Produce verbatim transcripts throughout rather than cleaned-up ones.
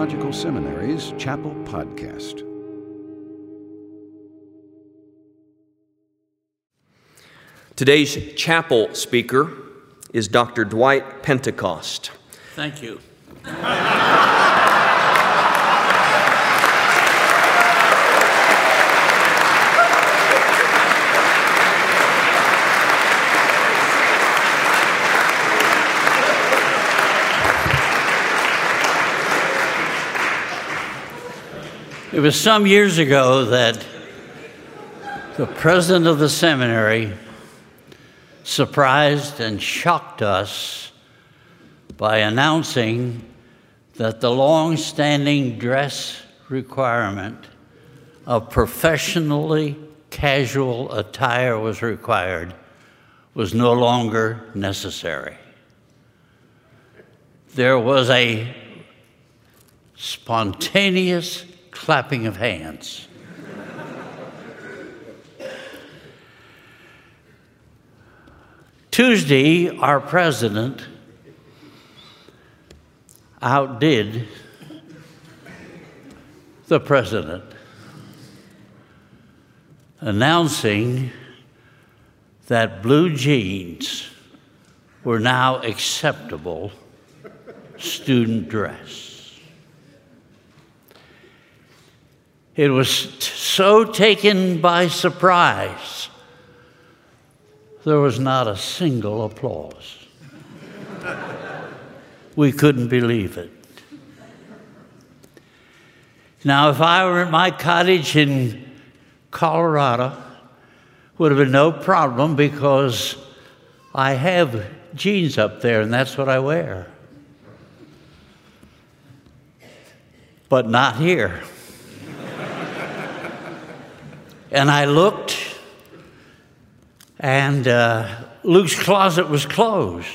Theological Seminary's Chapel Podcast. Today's chapel speaker is Doctor Dwight Pentecost. Thank you. It was some years ago that the president of the seminary surprised and shocked us by announcing that the long-standing dress requirement of professionally casual attire was required was no longer necessary. There was a spontaneous clapping of hands. Tuesday, our president outdid the president, announcing that blue jeans were now acceptable student dress. It was so taken by surprise, there was not a single applause. We couldn't believe it. Now, if I were at my cottage in Colorado, would have been no problem because I have jeans up there and that's what I wear. But not here. And I looked, and uh, Luke's closet was closed.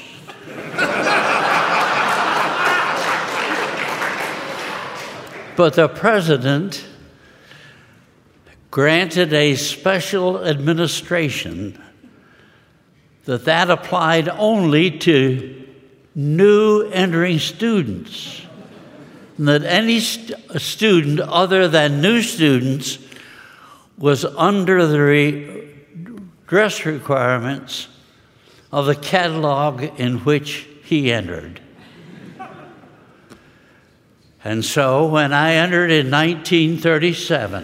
But the president granted a special administration that that applied only to new entering students, and that any st- student other than new students was under the re- dress requirements of the catalog in which he entered. And so when I entered in nineteen thirty-seven,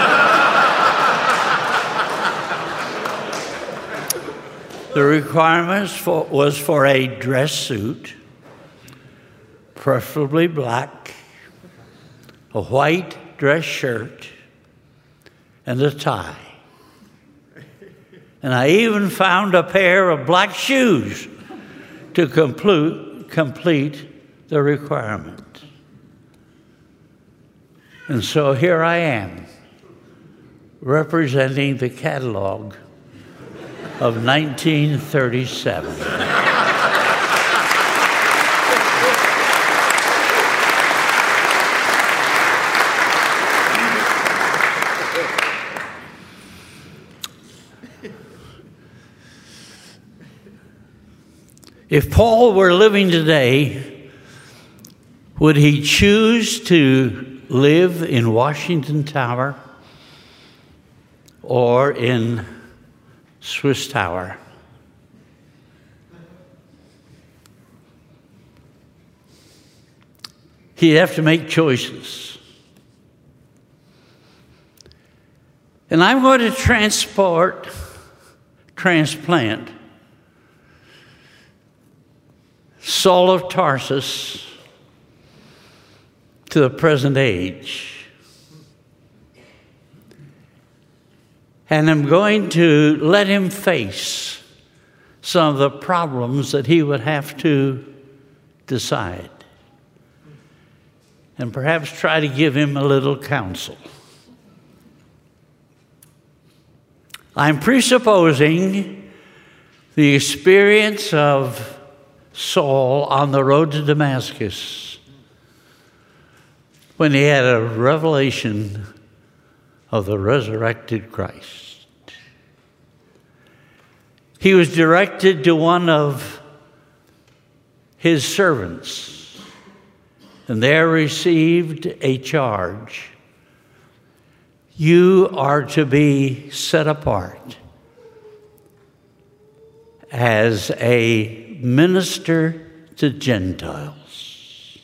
the requirements for, was for a dress suit, preferably black, a white dress shirt, and a tie. And I even found a pair of black shoes to complete, complete the requirement. And so here I am, representing the catalog of nineteen thirty-seven. If Paul were living today, would he choose to live in Washington Tower or in Swiss Tower? He'd have to make choices. And I'm going to transport, transplant Saul of Tarsus to the present age. And I'm going to let him face some of the problems that he would have to decide. And perhaps try to give him a little counsel. I'm presupposing the experience of Saul on the road to Damascus when he had a revelation of the resurrected Christ. He was directed to one of his servants and there received a charge. You are to be set apart as a minister to Gentiles.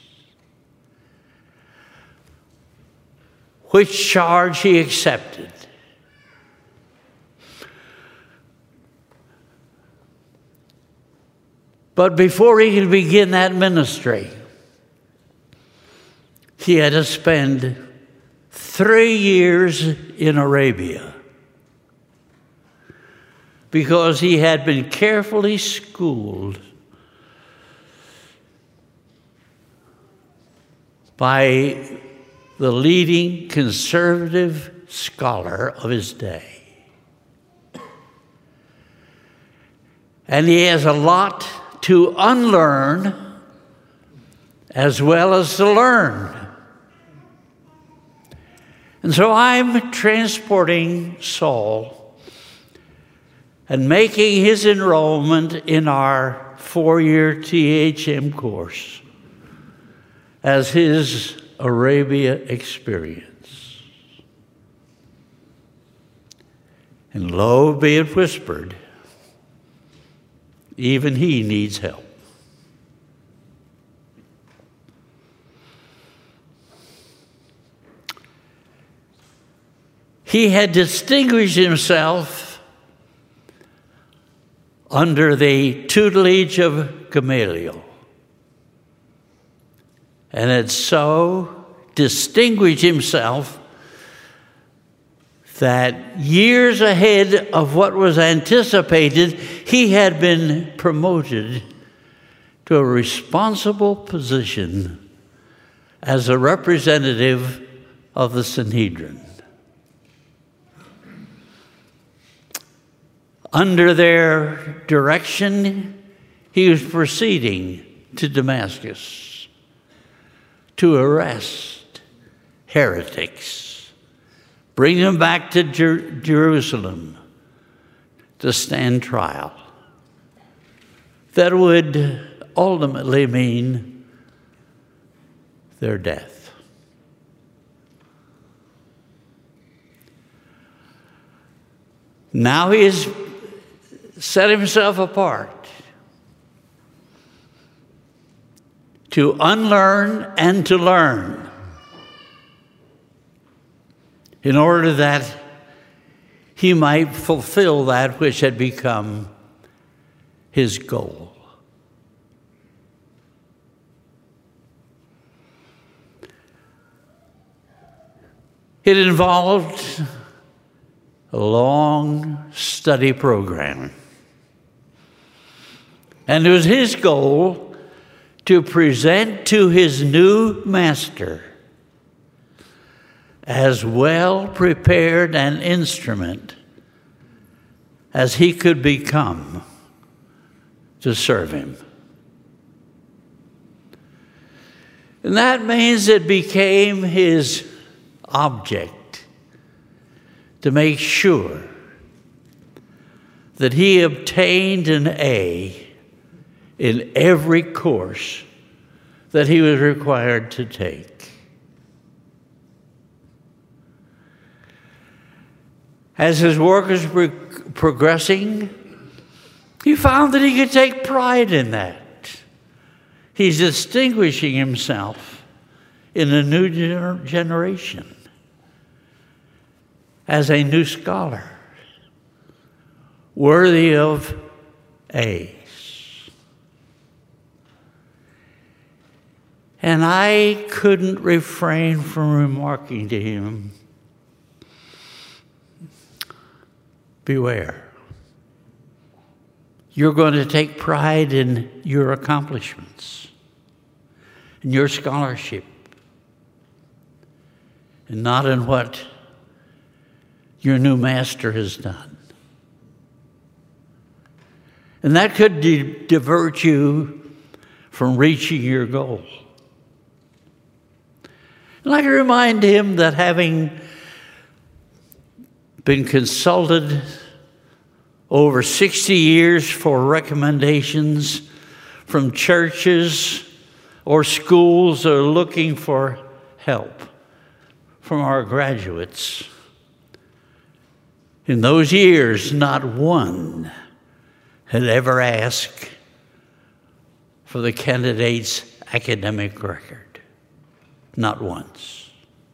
Which charge he accepted. But before he could begin that ministry, he had to spend three years in Arabia because he had been carefully schooled by the leading conservative scholar of his day. And he has a lot to unlearn as well as to learn. And so I'm transporting Saul and making his enrollment in our four-year T H M course as his Arabia experience. And lo, be it whispered, even he needs help. He had distinguished himself under the tutelage of Gamaliel, and had so distinguished himself that years ahead of what was anticipated, he had been promoted to a responsible position as a representative of the Sanhedrin. Under their direction, he was proceeding to Damascus to arrest heretics, bring them back to Jer- Jerusalem to stand trial. That would ultimately mean their death. Now he has set himself apart to unlearn and to learn in order that he might fulfill that which had become his goal. It involved a long study program. And it was his goal to present to his new master as well prepared an instrument as he could become to serve him. And that means it became his object to make sure that he obtained an A in every course that he was required to take. As his work was pro- progressing, he found that he could take pride in that. He's distinguishing himself in a new gener- generation as a new scholar, worthy of A's. And I couldn't refrain from remarking to him, beware. You're going to take pride in your accomplishments, in your scholarship, and not in what your new master has done. And that could de- divert you from reaching your goal. And I can remind him that having been consulted over sixty years for recommendations from churches or schools are looking for help from our graduates. In those years, not one had ever asked for the candidate's academic record. Not once.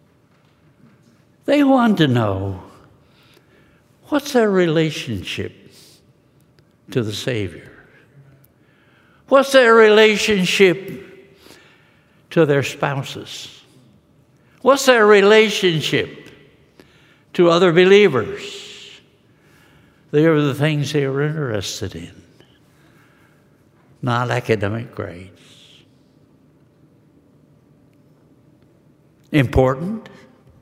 They wanted to know, what's their relationship to the Savior? What's their relationship to their spouses? What's their relationship to other believers? They were the things they were interested in, not academic grades. Important,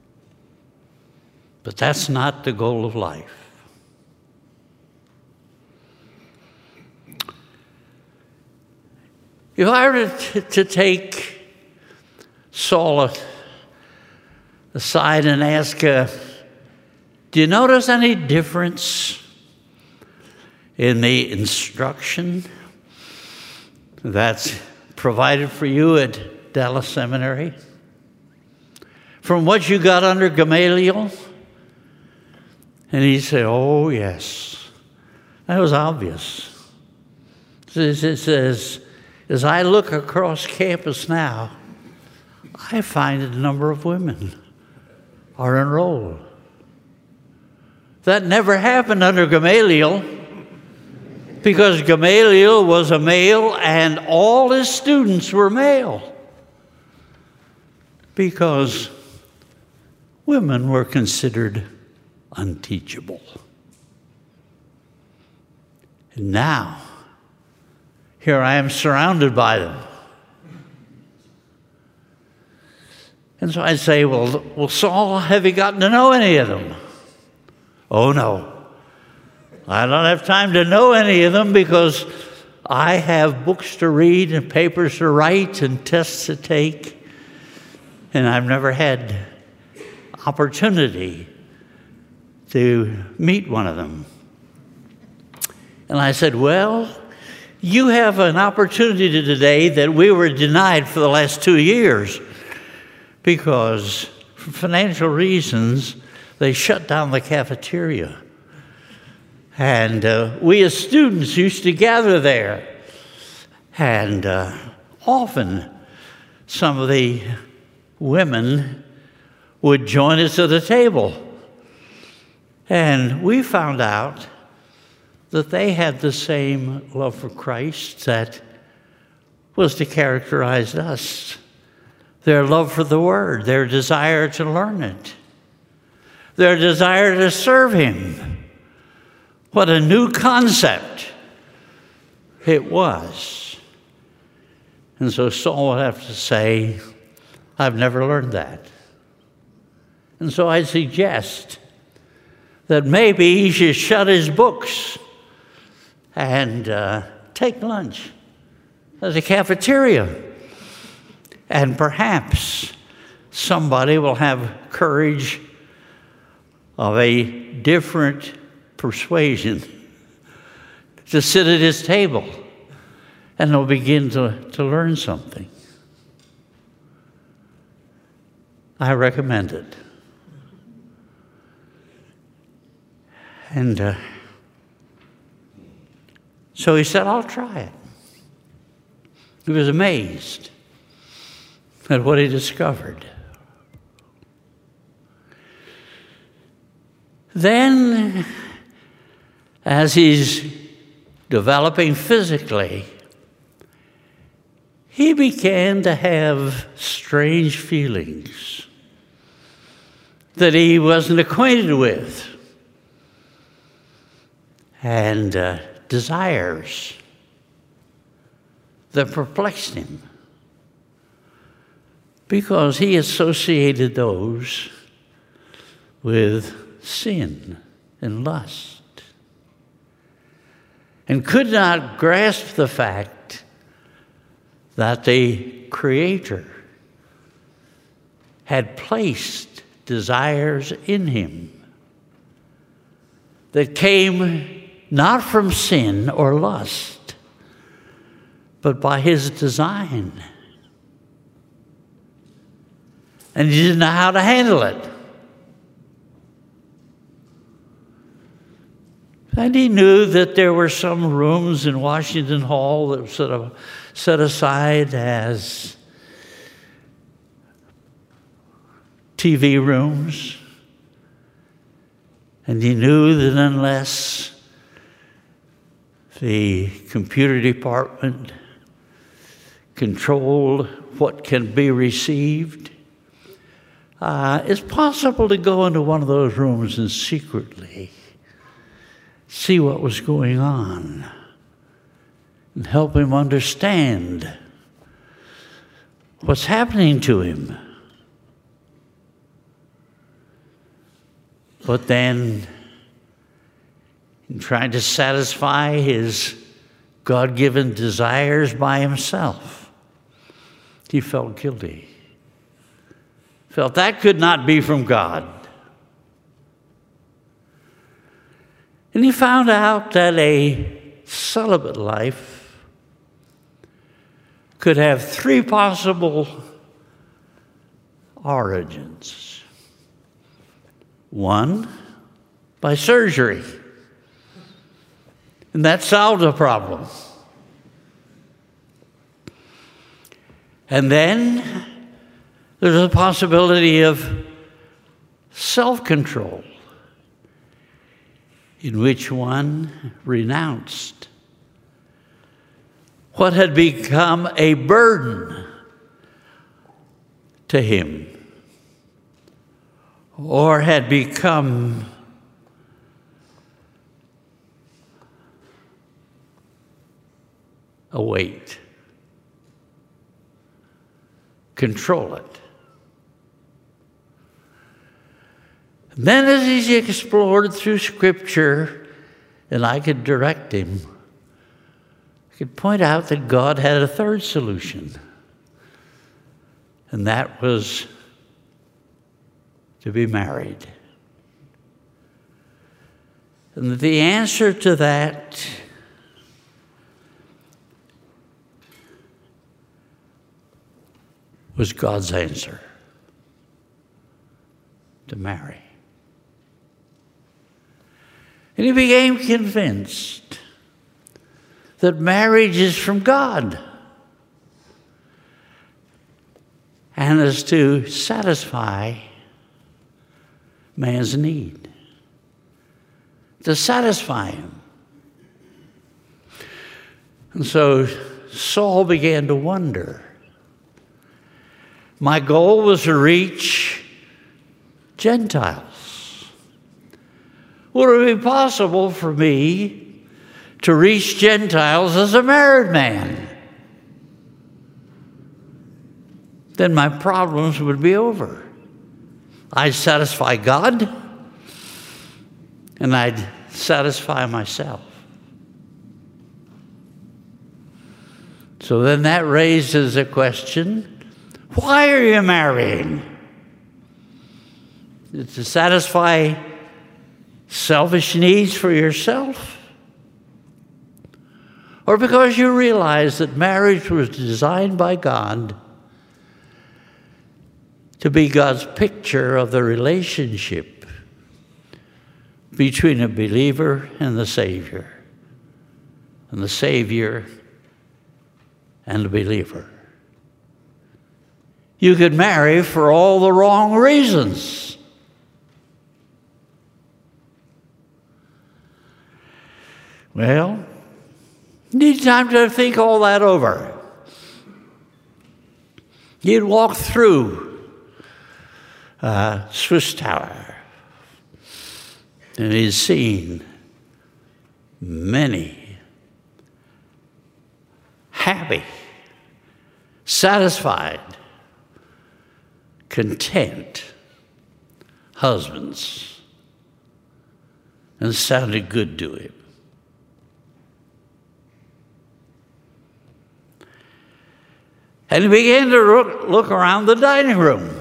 but that's not the goal of life. If I were to, to take Saul aside and ask, uh, do you notice any difference in the instruction that's provided for you at Dallas Seminary from what you got under Gamaliel? And he said, oh, yes. That was obvious. It says, as I look across campus now, I find that a number of women are enrolled. That never happened under Gamaliel, because Gamaliel was a male and all his students were male, because women were considered unteachable. And now, here I am surrounded by them. And so I'd say, well, well, Saul, have you gotten to know any of them? Oh, no. I don't have time to know any of them because I have books to read and papers to write and tests to take, and I've never had opportunity to meet one of them. And I said, well, you have an opportunity today that we were denied for the last two years because for financial reasons, they shut down the cafeteria. And uh, we as students used to gather there. And uh, often some of the women would join us at the table. And we found out that they had the same love for Christ that was to characterize us. Their love for the Word, their desire to learn it, their desire to serve Him. What a new concept it was. And so Saul would have to say, I've never learned that. And so I suggest that maybe he should shut his books and uh, take lunch at the cafeteria. And perhaps somebody will have courage of a different persuasion to sit at his table, and they'll begin to, to learn something. I recommend it. And uh, so he said, I'll try it. He was amazed at what he discovered. Then, as he's developing physically, he began to have strange feelings that he wasn't acquainted with, and uh, desires that perplexed him, because he associated those with sin and lust, and could not grasp the fact that the Creator had placed desires in him that came not from sin or lust, but by His design. And he didn't know how to handle it. And he knew that there were some rooms in Washington Hall that were sort of set aside as T V rooms. And he knew that unless the computer department controlled what can be received, uh, it's possible to go into one of those rooms and secretly see what was going on and help him understand what's happening to him. But then, in trying to satisfy his God-given desires by himself, he felt guilty. Felt that could not be from God. And he found out that a celibate life could have three possible origins. One, by surgery. And that solved the problem. And then there's a possibility of self-control, in which one renounced what had become a burden to him, or had become a weight. Control it. Then as he explored through Scripture, and I could direct him, I could point out that God had a third solution. And that was to be married. And the answer to that was God's answer: to marry. And he became convinced that marriage is from God and is to satisfy man's need, to satisfy him. And so Saul began to wonder. My goal was to reach Gentiles. Would it be possible for me to reach Gentiles as a married man? Then my problems would be over. I'd satisfy God, and I'd satisfy myself. So then that raises a question: why are you marrying? Is it to satisfy selfish needs for yourself? Or because you realize that marriage was designed by God to be God's picture of the relationship between a believer and the Savior, and the Savior and the believer? You could marry for all the wrong reasons. Well, you need time to think all that over. You'd walk through uh, Swiss Tower, and he's seen many happy, satisfied, content husbands, and it sounded good to him. And he began to look, look around the dining room.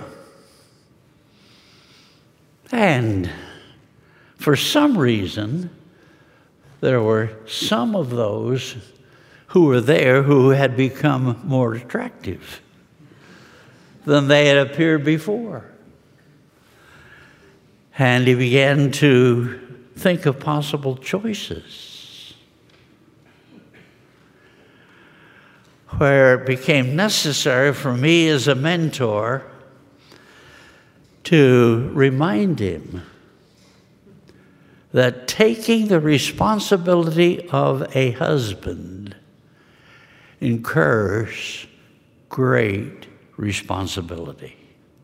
And for some reason, there were some of those who were there who had become more attractive than they had appeared before. And he began to think of possible choices, where it became necessary for me as a mentor to remind him that taking the responsibility of a husband incurs great responsibility.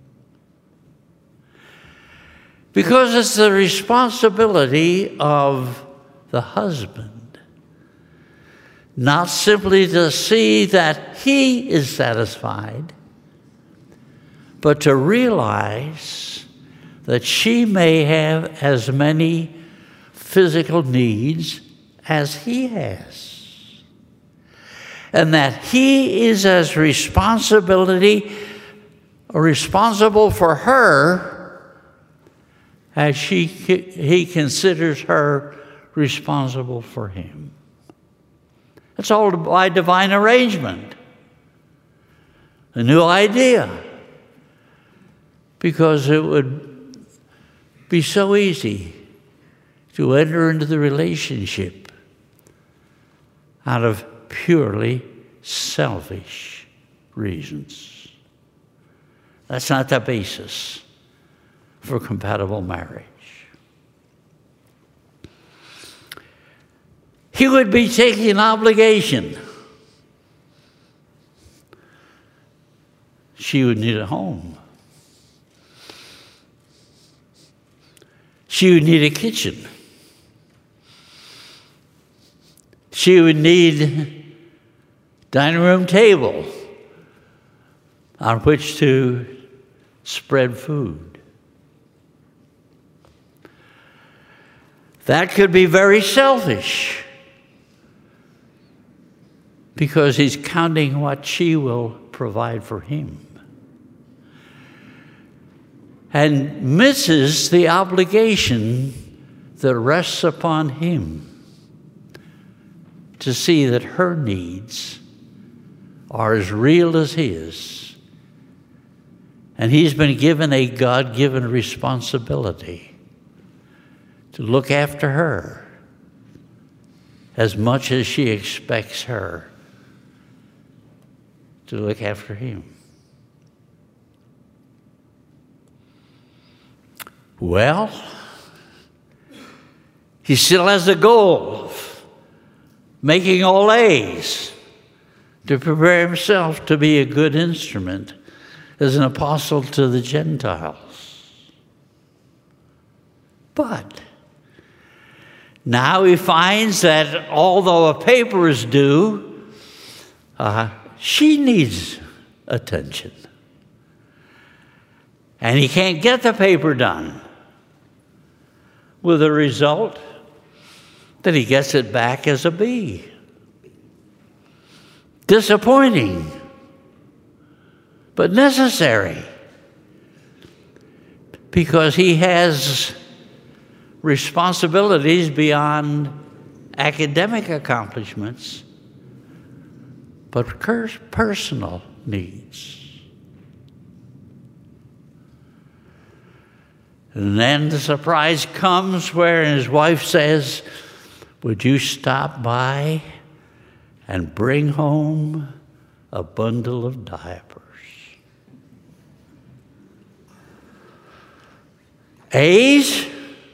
Because it's the responsibility of the husband not simply to see that he is satisfied, but to realize that she may have as many physical needs as he has, and that he is as responsibility responsible for her as she he considers her responsible for him. It's all by divine arrangement, a new idea, because it would be so easy to enter into the relationship out of purely selfish reasons. That's not the basis for compatible marriage. He would be taking an obligation. She would need a home. She would need a kitchen. She would need dining room table on which to spread food. That could be very selfish, because he's counting what she will provide for him, and misses the obligation that rests upon him to see that her needs are as real as his. And he's been given a God-given responsibility to look after her as much as she expects her to look after him. Well, he still has the goal of making all A's to prepare himself to be a good instrument as an apostle to the Gentiles. But now he finds that although a paper is due, uh, she needs attention. And he can't get the paper done, with the result that he gets it back as a B. Disappointing, but necessary, because he has responsibilities beyond academic accomplishments, but personal needs. And then the surprise comes where his wife says, "Would you stop by and bring home a bundle of diapers?" A's?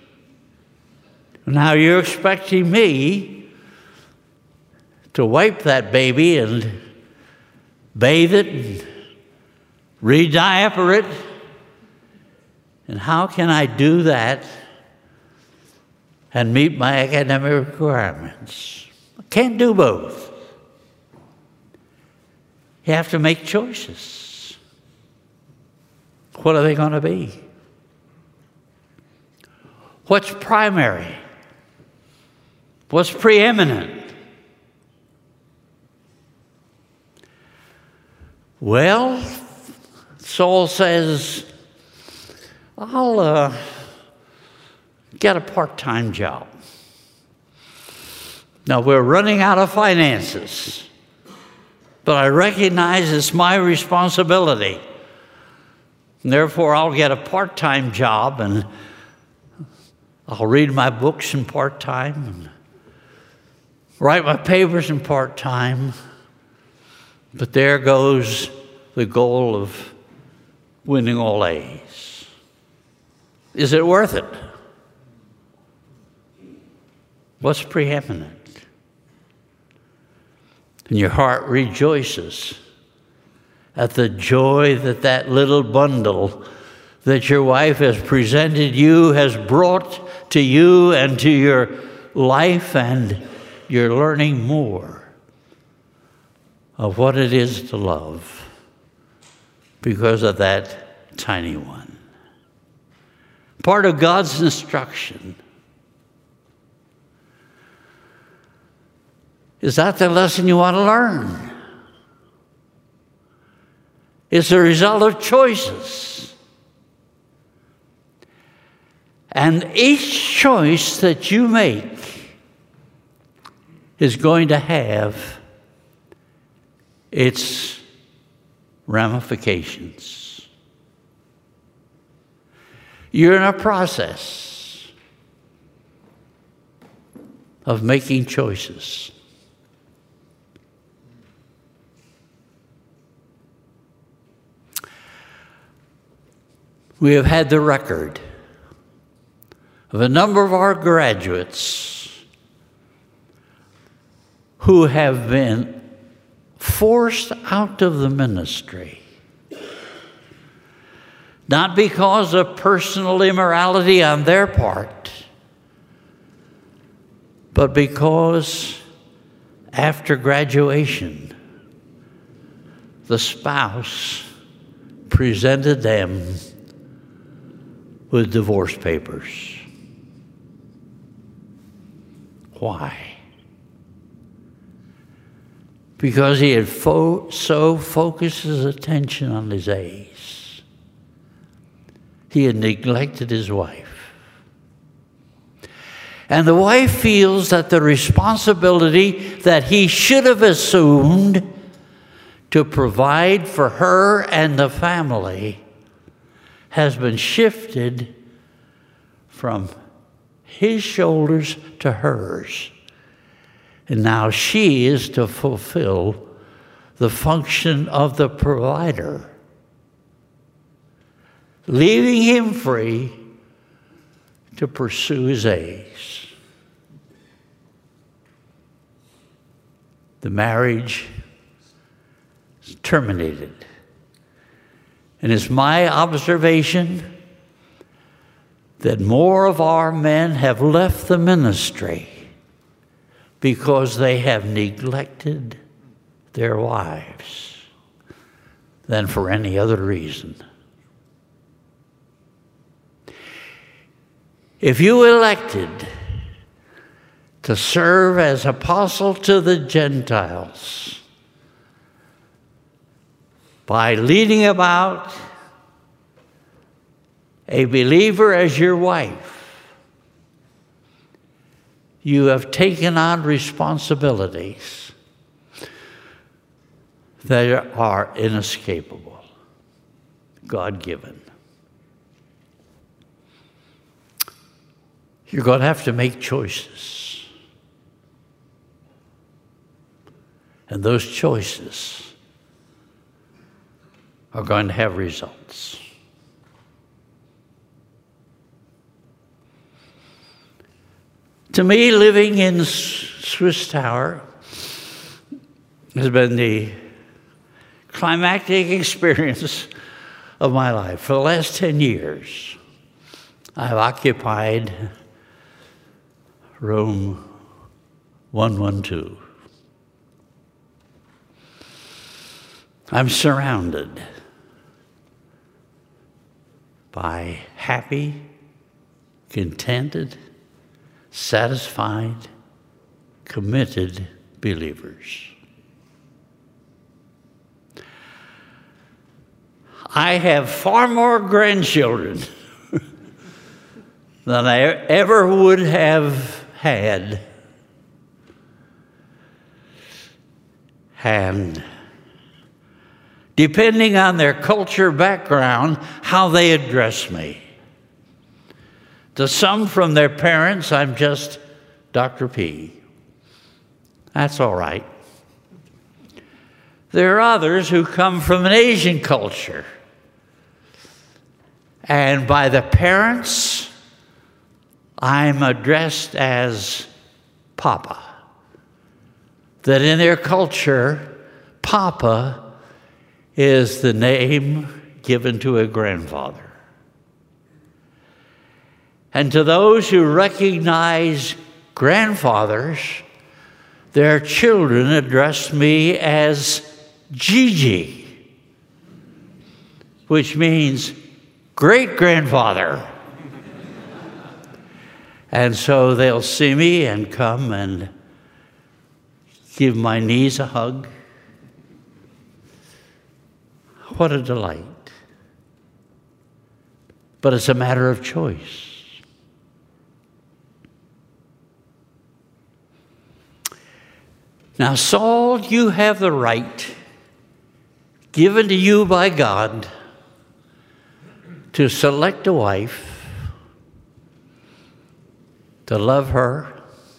Now you're expecting me to wipe that baby and bathe it and re-diaper it. And how can I do that and meet my academic requirements? I can't do both. You have to make choices. What are they going to be? What's primary? What's preeminent? Well, Saul says, I'll uh, get a part-time job. Now, we're running out of finances, but I recognize it's my responsibility And therefore, I'll get a part-time job, and I'll read my books in part-time, and write my papers in part-time. But there goes the goal of winning all A's. Is it worth it? What's preeminent? And your heart rejoices at the joy that that little bundle that your wife has presented you has brought to you and to your life, and you're learning more of what it is to love because of that tiny one. Part of God's instruction. Is that the lesson you want to learn? It's the result of choices. And each choice that you make is going to have its ramifications. You're in a process of making choices. We have had the record of a number of our graduates who have been forced out of the ministry, not because of personal immorality on their part, but because after graduation, the spouse presented them with divorce papers. Why? Because he had fo- so focused his attention on his A's. He had neglected his wife. And the wife feels that the responsibility that he should have assumed to provide for her and the family has been shifted from his shoulders to hers. And now she is to fulfill the function of the provider, leaving him free to pursue his A's. The marriage is terminated. And it's my observation that more of our men have left the ministry because they have neglected their wives than for any other reason. If you elected to serve as apostle to the Gentiles by leading about a believer as your wife, you have taken on responsibilities that are inescapable, God-given. You're going to have to make choices. And those choices are going to have results. To me, living in Swiss Tower has been the climactic experience of my life. For the last ten years, I've occupied room one one two. I'm surrounded by happy, contented, satisfied, committed believers. I have far more grandchildren than I ever would have had had depending on their culture background, how they address me. To some from their parents, I'm just Doctor P. That's all right. There are others who come from an Asian culture, and by the parents, I'm addressed as Papa. That in their culture, Papa is the name given to a grandfather. And to those who recognize grandfathers, their children address me as Gigi, which means great-grandfather. And so they'll see me and come and give my knees a hug. What a delight. But it's a matter of choice. Now, Saul, you have the right given to you by God to select a wife, to love her,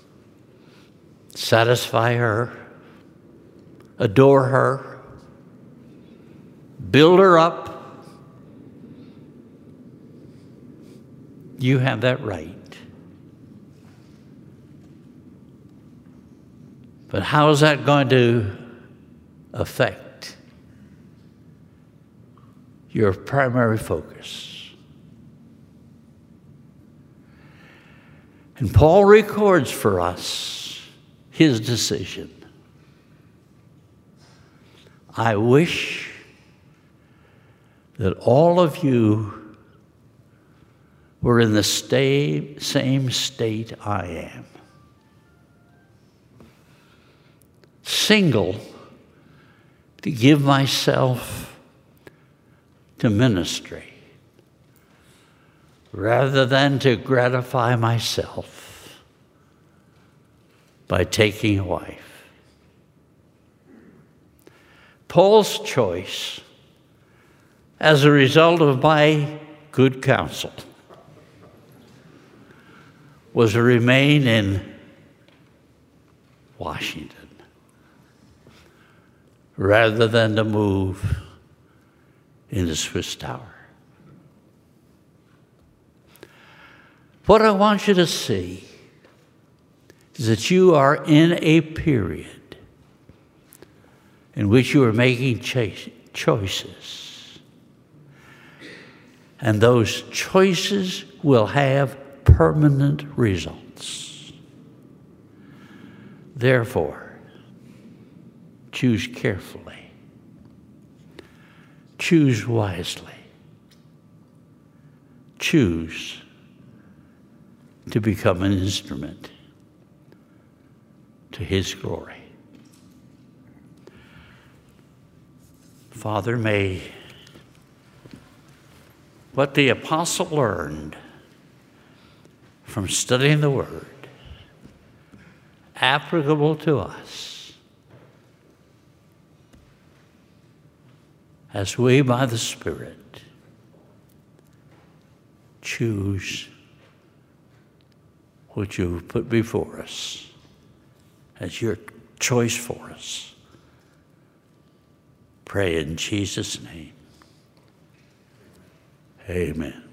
satisfy her, adore her, build her up. You have that right. But how is that going to affect your primary focus? And Paul records for us his decision. I wish that all of you were in the sta- same state I am. Single to give myself to ministry rather than to gratify myself by taking a wife. Paul's choice, as a result of my good counsel, was to remain in Washington rather than to move into Swiss Tower. What I want you to see is that you are in a period in which you are making cho- choices. And those choices will have permanent results. Therefore, choose carefully. Choose wisely. Choose to become an instrument to His glory. Father, may what the apostle learned from studying the Word applicable to us as we, by the Spirit, choose what you've put before us as your choice for us. Pray in Jesus' name. Amen.